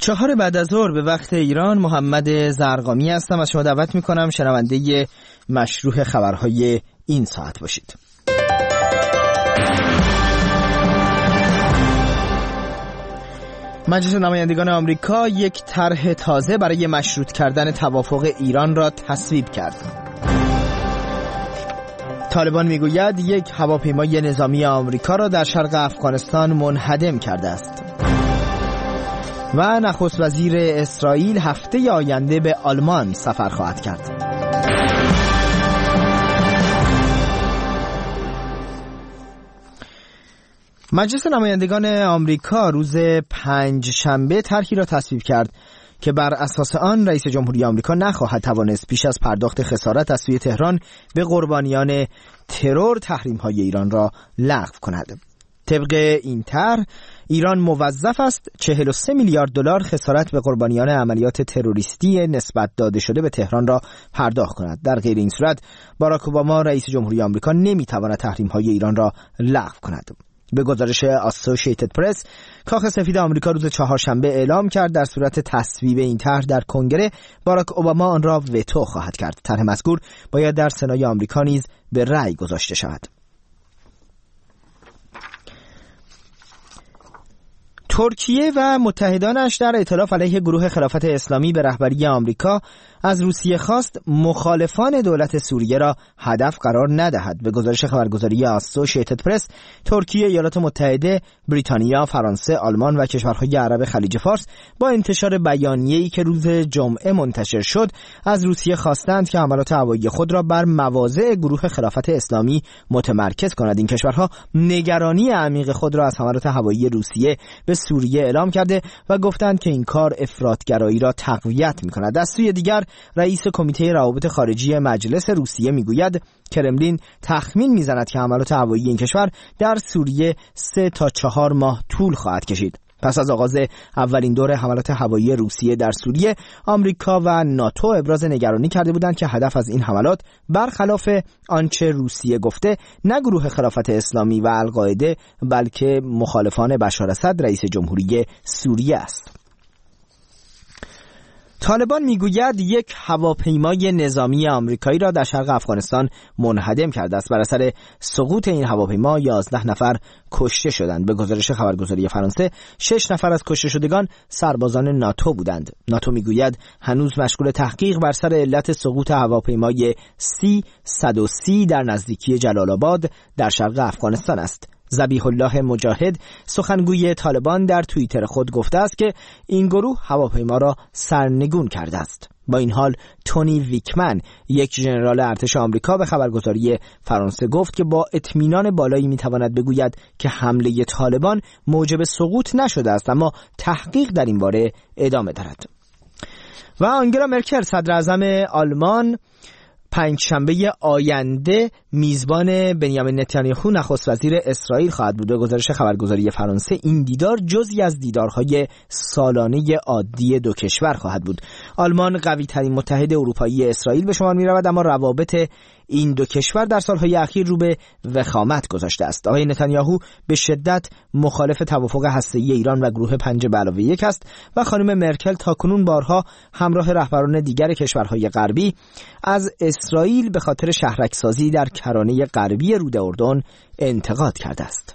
4 بعد از ظهر به وقت ایران. محمد زرقامی هستم. از شما دعوت میکنم شنونده مشروح خبرهای این ساعت باشید. مجلس نمایندگان آمریکا یک طرح تازه برای مشروط کردن توافق ایران را تصویب کرد. طالبان میگوید یک هواپیمای نظامی آمریکا را در شرق افغانستان منهدم کرده است. و نخست وزیر اسرائیل هفته آینده به آلمان سفر خواهد کرد. مجلس نمایندگان آمریکا روز پنجشنبه طرحی را تصویب کرد که بر اساس آن رئیس جمهوری آمریکا نخواهد توانست پیش از پرداخت خسارت از سوی تهران به قربانیان ترور تحریم‌های ایران را لغو کند. طبق این طرح ایران موظف است 43 میلیارد دلار خسارت به قربانیان عملیات تروریستی نسبت داده شده به تهران را پرداخت کند. در غیر این صورت باراک اوباما رئیس جمهوری آمریکا نمیتواند تحریم‌های ایران را لغو کند. به گزارش اسوسییتد پرس، کاخ سفید آمریکا روز چهارشنبه اعلام کرد در صورت تصویب این طرح در کنگره باراک اوباما آن را وتو خواهد کرد. طرح مذکور باید در سنای آمریکا نیز به رأی گذاشته شود. ترکیه و متحدانش در ائتلاف علیه گروه خلافت اسلامی به رهبری آمریکا از روسیه خواست مخالفان دولت سوریه را هدف قرار ندهد. به گزارش خبرگزاری اسوسییتد پرس، ترکیه، ایالات متحده، بریتانیا، فرانسه، آلمان و کشورهای عرب خلیج فارس با انتشار بیانیه‌ای که روز جمعه منتشر شد از روسیه خواستند که حملات هوایی خود را بر مواضع گروه خلافت اسلامی متمرکز کند. این کشورها نگرانی عمیق خود را از حملات هوایی روسیه به سوریه اعلام کرده و گفتند که این کار افراطگرایی را تقویت می‌کند. از سوی دیگر رئیس کمیته روابط خارجی مجلس روسیه میگوید کرملین تخمین میزند که حملات هوایی این کشور در سوریه 3 تا 4 ماه طول خواهد کشید. پس از آغاز اولین دور حملات هوایی روسیه در سوریه، آمریکا و ناتو ابراز نگرانی کرده بودند که هدف از این حملات برخلاف آنچه روسیه گفته نه گروه خلافت اسلامی و القاعده بلکه مخالفان بشار اسد رئیس جمهوری سوریه است. طالبان میگوید یک هواپیمای نظامی آمریکایی را در شرق افغانستان منهدم کرده است. بر اثر سقوط این هواپیما 11 نفر کشته شدند. به گزارش خبرگزاری فرانسه 6 نفر از کشته شدگان سربازان ناتو بودند. ناتو میگوید هنوز مشغول تحقیق بر سر علت سقوط هواپیمای C-130 در نزدیکی جلال آباد در شرق افغانستان است. ذبیح الله مجاهد سخنگوی طالبان در توییتر خود گفته است که این گروه هواپیما را سرنگون کرده است. با این حال تونی ویکمن، یک ژنرال ارتش آمریکا، به خبرگزاری فرانسه گفت که با اطمینان بالایی میتواند بگوید که حمله طالبان موجب سقوط نشده است، اما تحقیق در این باره ادامه دارد. و آنگلا مرکل صدر اعظم آلمان پنجشنبه آینده میزبان بنیامین نتانیاهو نخست وزیر اسرائیل خواهد بود. به گزارش خبرگزاری فرانسه این دیدار جزئی از دیدارهای سالانه عادی دو کشور خواهد بود. آلمان قوی ترین متحد اروپایی اسرائیل به شمار می رود، اما روابط این دو کشور در سالهای اخیر رو به وخامت گذاشته است. آقای نتانیاهو به شدت مخالف توافق هسته‌ای ایران و گروه 5+1 است و خانم مرکل تاکنون بارها همراه رهبران دیگر کشورهای غربی از اسرائیل به خاطر شهرک‌سازی در کرانه غربی رود اردن انتقاد کرده است.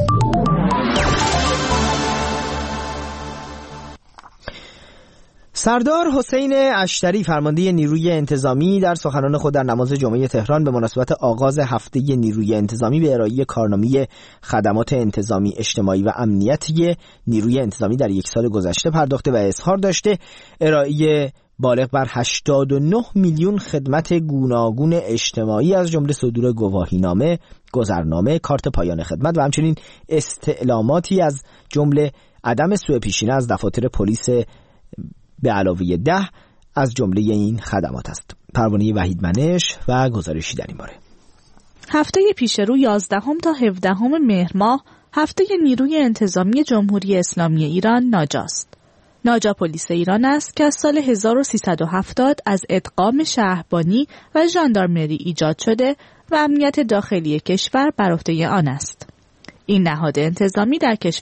سردار حسین اشتری فرمانده نیروی انتظامی در سخنان خود در نماز جمعه تهران به مناسبت آغاز هفته نیروی انتظامی به ارائه کارنامه خدمات انتظامی اجتماعی و امنیتی نیروی انتظامی در یک سال گذشته پرداخته و اظهار داشته ارائه بالغ بر 89 میلیون خدمت گوناگون اجتماعی از جمله صدور گواهینامه، گذرنامه، کارت پایان خدمت و همچنین استعلاماتی از جمله عدم سوء پیشینه از دفاتر پلیس به علاوه 10 از جمله این خدمات است. پروانه وحید منش و گزارشی در این باره. هفته پیش رو 11 تا 17 مهر ماه هفته نیروی انتظامی جمهوری اسلامی ایران ناجاست. ناجا پلیس ایران است که از سال 1370 از ادغام شهربانی و ژاندارمری ایجاد شده و امنیت داخلی کشور بر عهده آن است. این نهاد انتظامی در کشور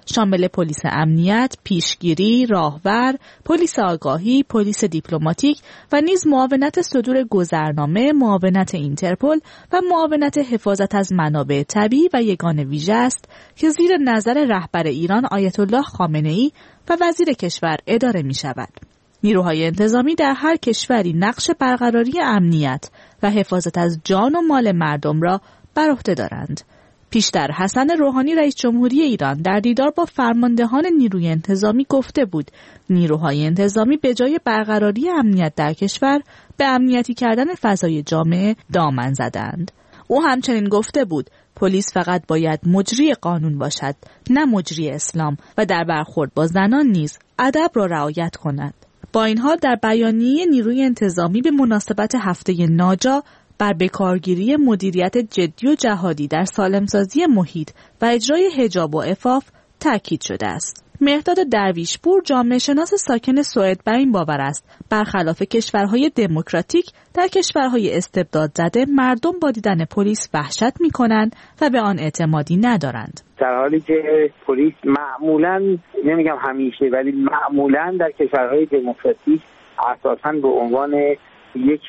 شامل پلیس امنیت، پیشگیری، راهور، پلیس آگاهی، پلیس دیپلماتیک و نیز معاونت صدور گذرنامه، معاونت اینترپل و معاونت حفاظت از منابع طبیعی و یگان ویژه است که زیر نظر رهبر ایران آیت الله خامنه‌ای و وزیر کشور اداره می شود. نیروهای انتظامی در هر کشوری نقش برقراری امنیت و حفاظت از جان و مال مردم را بر عهده دارند. پیشتر حسن روحانی رئیس جمهوری ایران در دیدار با فرماندهان نیروی انتظامی گفته بود نیروهای انتظامی به جای برقراری امنیت در کشور به امنیتی کردن فضای جامعه دامن زدند. او همچنین گفته بود پلیس فقط باید مجری قانون باشد، نه مجری اسلام و در برخورد با زنان نیز ادب را رعایت کند. با این حال در بیانیه نیروی انتظامی به مناسبت هفته ناجا بر بکارگیری مدیریت جدی و جهادی در سالمسازی محیط و اجرای حجاب و عفاف تاکید شده است. مهرداد درویشپور جامعه شناس ساکن سوئد بر این باور است برخلاف کشورهای دموکراتیک در کشورهای استبداد زده مردم با دیدن پلیس وحشت می‌کنند و به آن اعتمادی ندارند. در حالی که پلیس معمولاً، نمیگم همیشه ولی معمولاً در کشورهای دموکراتیک اساساً به عنوان یک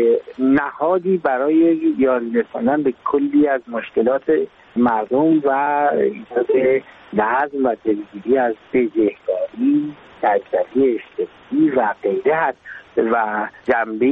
نهادی برای یاری رساندن به کلی از مشکلات مردم و ایجاد نظم و جلوگیری از بزهکاری، دزدی اجتماعی و غیره هست و جنبه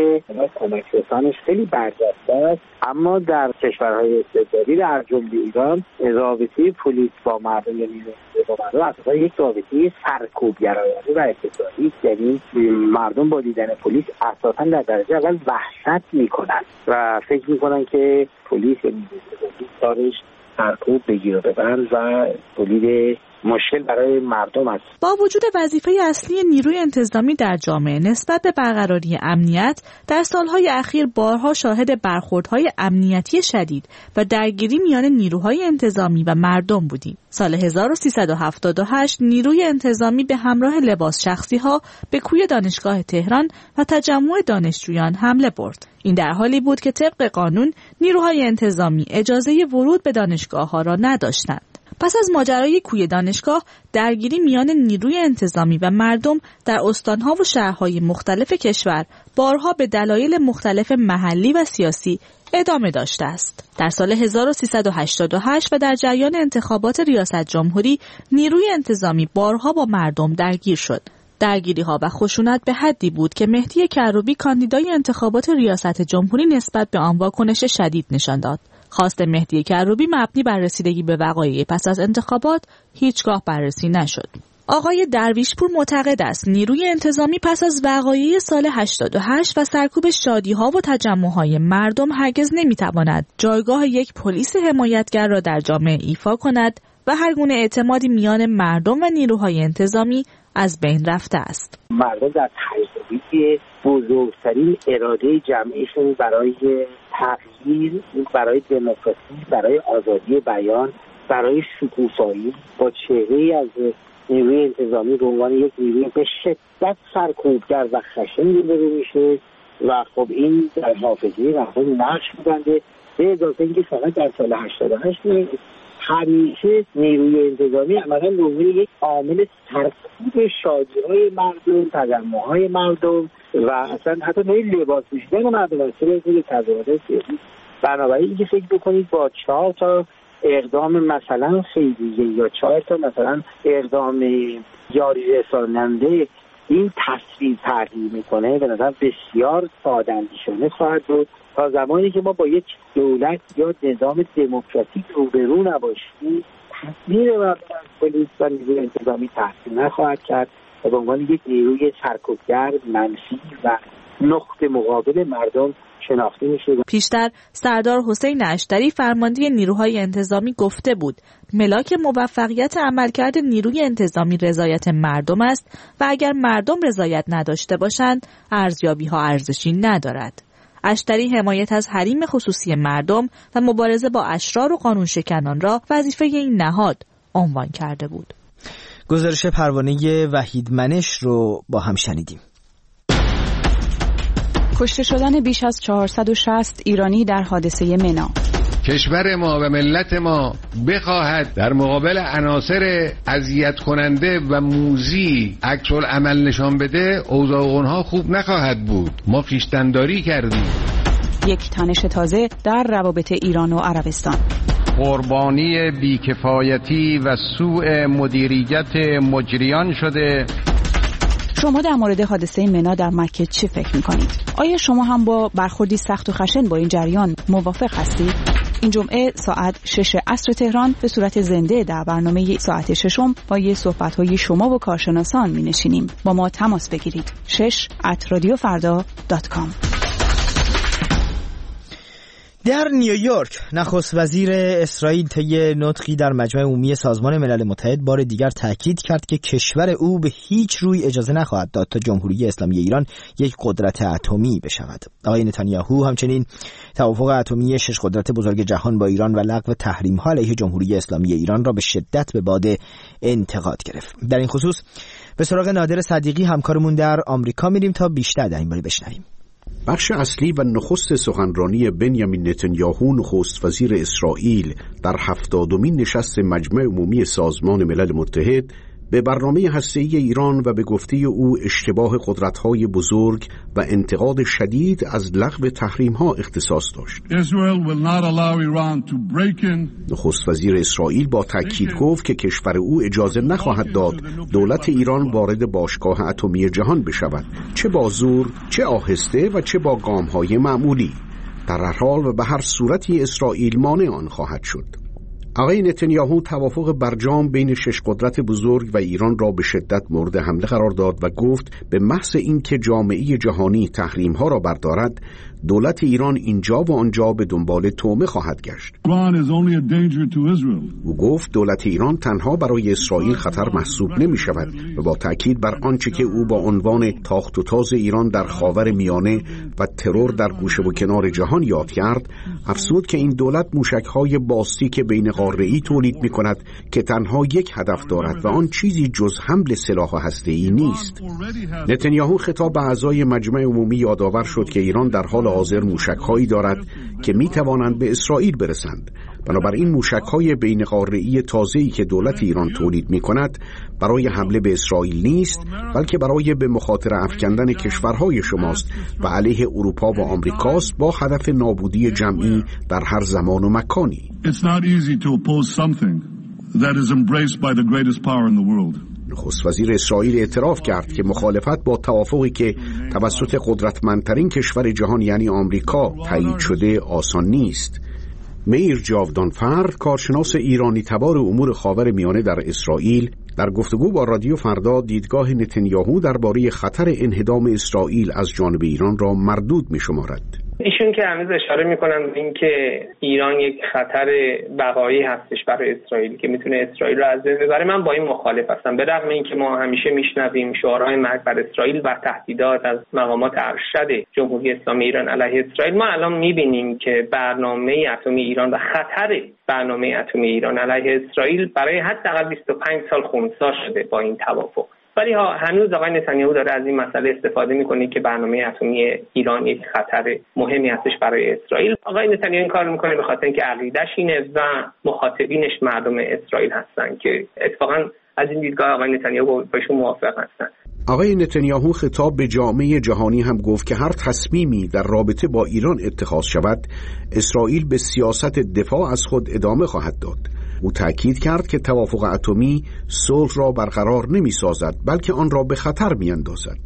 کمک رسانش خیلی برجسته است. اما در کشورهای استبدادی در جمله ایران رابطه پلیس با مردم اصلا یک رابطه سرکوبگرایانه و اقتصادی، یعنی مردم با دیدن پلیس اساسا در درجه اول وحشت میکنن و فکر میکنن که پلیس کارش سرکوب بگیر و ببند و تولید مشکل برای مردم است. با وجود وظیفه اصلی نیروی انتظامی در جامعه نسبت به برقراری امنیت، در سالهای اخیر بارها شاهد برخوردهای امنیتی شدید و درگیری میان نیروهای انتظامی و مردم بودیم. سال 1378 نیروی انتظامی به همراه لباس شخصی‌ها به کوی دانشگاه تهران و تجمع دانشجویان حمله برد. این در حالی بود که طبق قانون نیروهای انتظامی اجازه ورود به دانشگاه‌ها را نداشتند. پس از ماجرای کوی دانشگاه، درگیری میان نیروی انتظامی و مردم در استانها و شهرهای مختلف کشور بارها به دلایل مختلف محلی و سیاسی ادامه داشته است. در سال 1388 و در جریان انتخابات ریاست جمهوری، نیروی انتظامی بارها با مردم درگیر شد. درگیری‌ها و خشونت به حدی بود که مهدی کروبی کاندیدای انتخابات ریاست جمهوری نسبت به آن واکنش شدید نشان داد. خواست مهدی کروبی مبنی بر رسیدگی به وقایع پس از انتخابات هیچگاه بررسی نشد. آقای درویشپور معتقد است نیروی انتظامی پس از وقایع سال 88 و سرکوب شادی‌ها و تجمع‌های مردم هرگز نمی‌تواند جایگاه یک پلیس حمایتگر را در جامعه ایفا کند و هر گونه اعتمادی میان مردم و نیروهای انتظامی از بین رفته است. مردم در تجربه بزرگترین اراده جمعیشون برای تغییر، برای دموکراسی، برای آزادی بیان، برای شکوفایی با چهره‌ای از نیروی انتظامی به عنوان یک نیروی به شدت سرکوبگر و خشن دیده میشه و خب این در حافظه مردم نقش می‌بنده. به اضافه اینکه فقط در سال 88 همیشه نیروی انتظامی عملاً به عنوان یک عامل سرکوب شادی‌های مردم، تجمع‌های مردم و اصلا حتی نوعی لباس پوشیدن مردم است که تظاهرات سیاسی. بنابراین اینکه فکر بکنید با 4 تا اقدام مثلا خیریه یا 4 تا مثلا اقدام یاری رساننده این تصویر تغییر میکنه، به نظر بسیار ساده‌اندیشانه خواهد بود تا زمانی که ما با یک دولت یا نظام دموکراتیک روبرو نباشیم. تصویر مردم از پلیس و نیروی انتظامی تحسین نخواهد کرد و به عنوان یک نیروی سرکوبگر، منفی و نقطه مقابل مردم شناخته میشه. پیشتر سردار حسین اشتری فرمانده نیروهای انتظامی گفته بود ملاک موفقیت عملکرد نیروی انتظامی رضایت مردم است و اگر مردم رضایت نداشته باشند ارزیابی‌ها ارزشی ندارد. اشتری حمایت از حریم خصوصی مردم و مبارزه با اشرار و قانون شکنان را وظیفه این نهاد عنوان کرده بود. گزارش پروانه وحید منش رو با هم شنیدیم. کشته شدن بیش از 460 ایرانی در حادثه منا. کشور ما و ملت ما بخواهد در مقابل عناصر اذیت کننده و موذی عکس العمل نشان بده، اوضاع اونها خوب نخواهد بود. ما خویشتن‌داری کردیم. یک تنش تازه در روابط ایران و عربستان. قربانی بیکفایتی و سوء مدیریت مجریان شده. شما در مورد حادثه منا در مکه چه فکر می‌کنید؟ آیا شما هم با برخوردی سخت و خشن با این جریان موافق هستید؟ این جمعه ساعت 6 عصر تهران به صورت زنده در برنامه ساعت 6 با صحبت‌های شما و کارشناسان می‌نشینیم. با ما تماس بگیرید. 6@radiofarda.com. در نیویورک نخست وزیر اسرائیل طی نطقی در مجمع عمومی سازمان ملل متحد بار دیگر تاکید کرد که کشور او به هیچ روی اجازه نخواهد داد تا جمهوری اسلامی ایران یک قدرت اتمی بشود. آقای نتانیاهو همچنین توافق اتمی 6 قدرت بزرگ جهان با ایران و لغو تحریم‌ها علیه جمهوری اسلامی ایران را به شدت به باد انتقاد گرفت. در این خصوص به سراغ نادر صدیقی همکارمون در آمریکا میریم تا بیشتر در این باره بشنویم. بخش اصلی و نخست سخنرانی بنیامین نتانیاهو نخست وزیر اسرائیل در 70مین نشست مجمع عمومی سازمان ملل متحد به برنامه هسته‌ای ایران و به گفته او اشتباه قدرت‌های بزرگ و انتقاد شدید از لغو تحریم‌ها اختصاص داشت. نخست وزیر اسرائیل با تأکید گفت که کشور او اجازه نخواهد داد دولت ایران وارد باشگاه اتمی جهان بشود، چه با زور، چه آهسته و چه با گام‌های معمولی. در هر حال و به هر صورتی اسرائیل مانع آن خواهد شد. آقای نتانیاهو توافق برجام بین 6 قدرت بزرگ و ایران را به شدت مورد حمله قرار داد و گفت به محض اینکه جامعه جهانی تحریم‌ها را بردارد، دولت ایران اینجا و آنجا به دنبال طعمه خواهد گشت. او گفت دولت ایران تنها برای اسرائیل خطر محسوب نمی شود و با تأکید بر آنچه که او با عنوان تاخت و تاز ایران در خاور میانه و ترور در گوشه و کنار جهان یاد کرد، افزود که این دولت موشک‌های باستیک بین قاره‌ای تولید می‌کند که تنها یک هدف دارد و آن چیزی جز حمل سلاح هسته‌ای نیست. نتانیاهو خطاب به اعضای مجمع عمومی یادآور شد که ایران در حال حاضر موشک‌هایی دارد که می‌توانند به اسرائیل برسند. بنابراین موشک‌های بین قاره‌ای تازه‌ای که دولت ایران تولید می‌کند برای حمله به اسرائیل نیست، بلکه برای به مخاطره افکندن کشورهای شماست و علیه اروپا و آمریکاست با هدف نابودی جمعی در هر زمان و مکانی. نخست وزیر اسرائیل اعتراف کرد که مخالفت با توافقی که توسط قدرتمندترین کشور جهان یعنی آمریکا تایید شده آسان نیست. میر جاودانفر، کارشناس ایرانی تبار امور خاور میانه در اسرائیل، در گفتگو با رادیو فردا دیدگاه نتانیاهو درباره خطر انهدام اسرائیل از جانب ایران را مردود می‌شمارد. ایشون که هنوز اشاره میکنن به این که ایران یک خطر بقایی هستش برای اسرائیل که میتونه اسرائیل رو از بین ببره، من با این مخالف هستم. به رغم اینکه ما همیشه میشنویم شعارهای مرگ بر اسرائیل و تهدیدات از مقامات ارشد جمهوری اسلامی ایران علیه اسرائیل، ما الان میبینیم که برنامه اتمی ایران و خطر برنامه اتمی ایران علیه اسرائیل برای حداقل 25 سال خنثی شده با این توافق. ولی هنوز آقای نتانیاهو داره از این مسئله استفاده میکنه که برنامه اتمی ایران یک خطر مهمی هستش برای اسرائیل. آقای نتانیاهو این کار میکنه به خاطر اینکه عقیده‌اش اینه و مخاطبینش مردم اسرائیل هستن که اتفاقا از این دیدگاه آقای نتانیاهو باشون موافق هستن. آقای نتانیاهو خطاب به جامعه جهانی هم گفت که هر تصمیمی در رابطه با ایران اتخاذ شود، اسرائیل به سیاست دفاع از خود ادامه خواهد داد. او تأکید کرد که توافق اتمی صلح را برقرار نمی سازد، بلکه آن را به خطر می اندازد.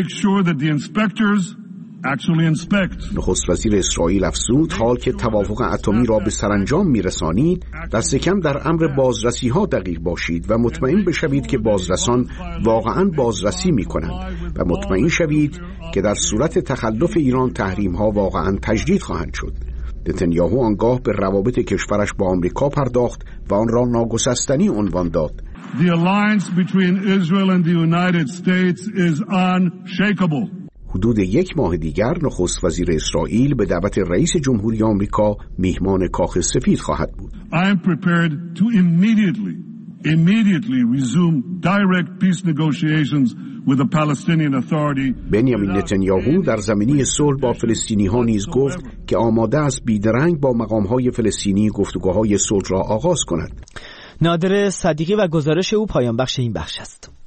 نخست وزیر اسرائیل افزود حال که توافق اتمی را به سرانجام می رسانید، دست کم در امر بازرسی ها دقیق باشید و مطمئن بشوید که بازرسان واقعا بازرسی می کنند و مطمئن شوید که در صورت تخلف ایران تحریم ها واقعا تجدید خواهند شد. نتانیاهو آنگاه به روابط کشورش با آمریکا پرداخت و آن را ناگسستنی عنوان داد. The alliance between Israel and the United States is unshakable. حدود 1 ماه دیگر نخست وزیر اسرائیل به دعوت رئیس جمهوری آمریکا میهمان کاخ سفید خواهد بود. I am prepared to immediately immediately resume direct peace negotiations with the Palestinian Authority. بنیامین نتانیاهو در زمینه صلح با فلسطینی‌ها نیز گفت که آماده است بیدرنگ با مقام‌های فلسطینی گفتگوهای صلح را آغاز کند. نادر صدیقی و گزارش او پایان بخش این بخش است.